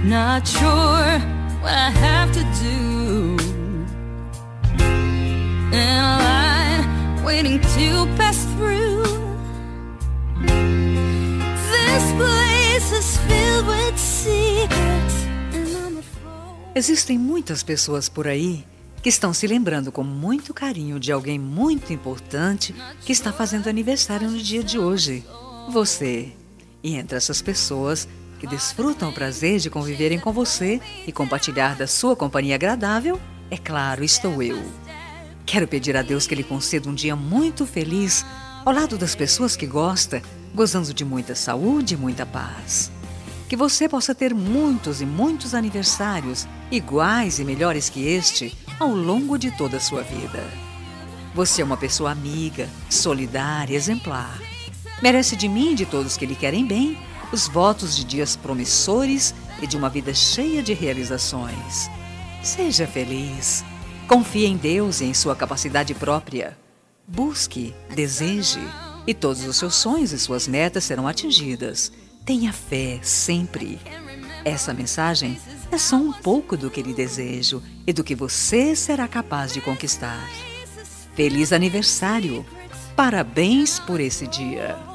Not sure what I have to do. In a line waiting to pass through. This place is filled with secrets and I'm afraid. Existem muitas pessoas por aí que estão se lembrando com muito carinho de alguém muito importante que está fazendo aniversário no dia de hoje. Você. E entre essas pessoas que desfrutam o prazer de conviverem com você e compartilhar da sua companhia agradável, é claro, estou eu. Quero pedir a Deus que Ele conceda um dia muito feliz ao lado das pessoas que gosta, gozando de muita saúde e muita paz. Que você possa ter muitos e muitos aniversários iguais e melhores que este ao longo de toda a sua vida. Você é uma pessoa amiga, solidária, exemplar. Merece de mim e de todos que lhe querem bem os votos de dias promissores e de uma vida cheia de realizações. Seja feliz. Confie em Deus e em sua capacidade própria. Busque, deseje, e todos os seus sonhos e suas metas serão atingidas. Tenha fé sempre. Essa mensagem é só um pouco do que lhe desejo e do que você será capaz de conquistar. Feliz aniversário! Parabéns por esse dia!